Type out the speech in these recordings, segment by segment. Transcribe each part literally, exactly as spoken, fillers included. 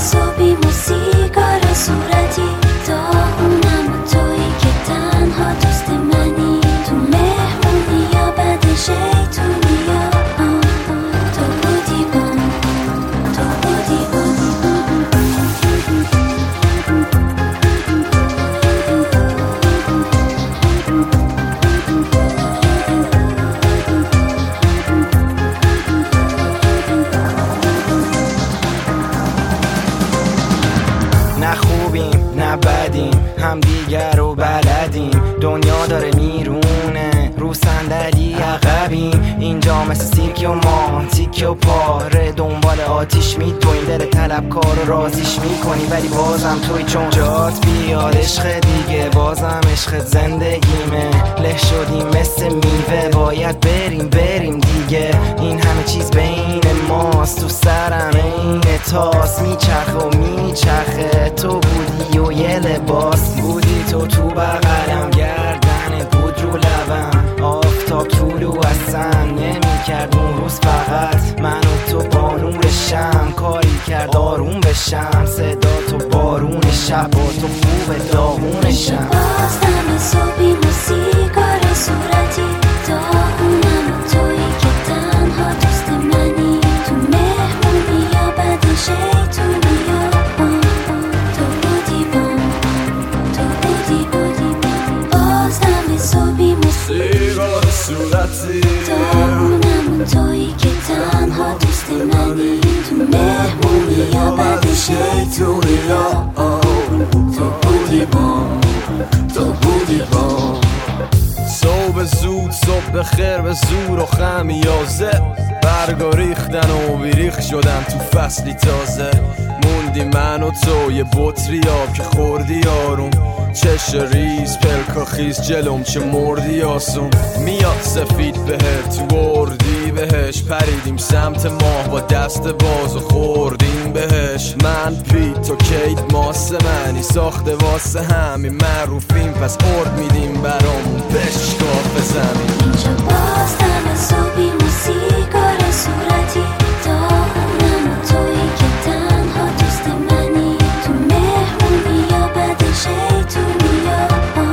صبحی موسیقار صورتی داغونم و تویی که تنها دوست منی تو مهمونی یا بعد شیطونی یا تو بودی بام تو بودی بام نه خوبیم نه بدیم هم دیگر رو بلدیم دنیا داره میرونه رو صندلی عقبیم اینجا مثل سیرک و ما تیک و پاره دنبال آتیش میدویم دل طلبکار رو رازیش میکنی ولی بازم توی چون جات بیاد عشق دیگه بازم عشق زندگیمه له شدیم مثل میوه باید بریم بریم دیگه این همه چیز بین ماست تو سرم این تاس میچرخه و میچرخه تو بودی و یه لباس بودی تو تو بغلم گردنت بود رو لبم آفتاب طولو اصلا نمیکرد اون روز فقط من و تو با نور شم کاری کرد آروم بشم صدا تو بارون شب و تو خوب داغون شم بازم صبحی موسیقار صورتی داغونم و تویی که تنها دوست منی تو مهمونی یا بعد شیطونی یا تو بودی بام تو بودی بودی بام بازم صبحی موسیقار صورتی داغونم و تویی که تنها دوست منی تو مهمونی یا بعد شیطونی یا تو بودی بام تو بودی بام صبح زود صبح بخیر به زور و خمیازه برگا ریختن و بیریخ شدن تو فصلی تازه موندی من و تو یه بطری آب که خوردی آروم چش ریز پلکا خیز جلوم چه مردی آسون میاد سفید بهت تو اردی بهش پریدیم سمت ماه با دست باز و خوردیم بهش من پیت تو کیت ماس منی ساخته واسه همین معروفیم پس ارد میدیم برامون بشکاف زمین اینجا بازم صبحی موسیقار صورتی داغونم و تویی که تنها دوست منی تو مهمونی یا بعد شیطونی یا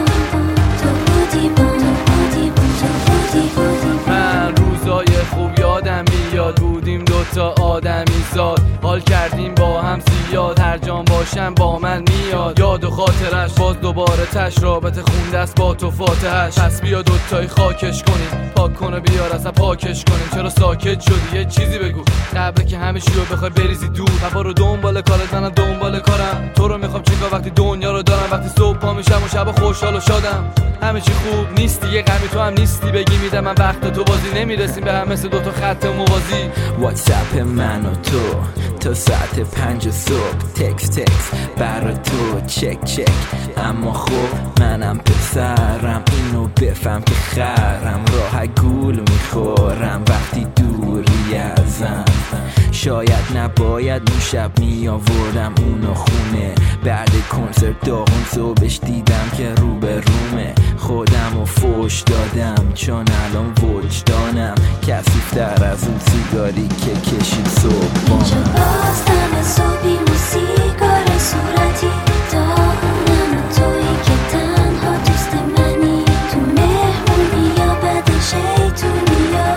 تو بودی بام تو بودی بام تو بودی بودی من روزای خوب یادم میاد بودیم دوتا آدمی زاد حال کردیم با هم زیاد هر جان باشم با من میاد یاد و خاطرش باز دوباره تش رابطه خونده است با تو فاتحش پس بیا دوتایی خاکش کنیم پاک کنه بیار اصلا پاکش کنیم چرا ساکت شدی یه چیزی بگو قبل که همه چی رو بخوای بریزی دور هوا رو دنبال کارت منم دنبال کارم تو رو میخوام چیکار وقتی دنیا رو دارم وقتی صبح پا میشم و شب خوشحال و شادم همه چی خوب نیستی یه غمی تو هم نیستی بگی میدم من وقت تو بازی نمیرسیم به هم مثل دوتا خط موازی واتساپ من و تو تا ساعت پنج صبح تکس تکس برا تو چک چک اما خب منم پسرم اینو بفهم که خرم راه گول میخورم وقتی دوری ازم شاید نباید اون شب میآوردم اونو خونه بعد کنسرت داغون صبحش دیدم که رو به رومه خودم و فوش دادم چون الان وجدانم کثیف‌تر از اون سیگاری که کشید صبح با اینجا من بازم صبحی موسیقار صورتی داغونم و تویی که تنها دوست منی تو مهمونی یا بعد شیطونی یا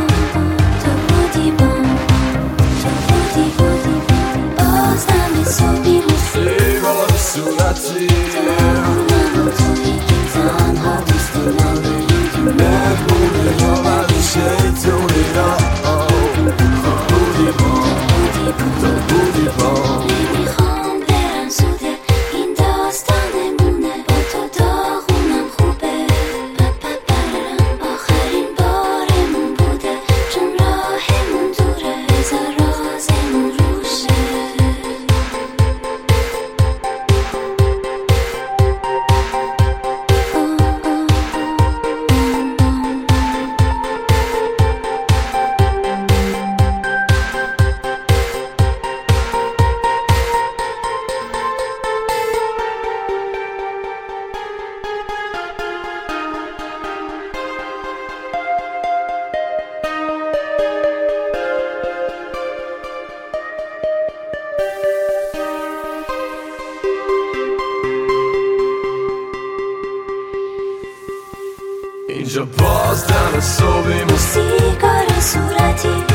تو بودی بام تو بودی بودی بازم صبحی موسیقار صورتی داغونم و تویی که تنها دوست منی تو مهمونی یا بعد شیطونی یا تو بودی بام تو بودی بام نمیخوام برم زوده این داستانمونه با تو داغونم خوبه پپپرم آخرین بارمون بوده چون راهمون دوره بذار رازمون روشه سر صبحیم و سیگار صورتی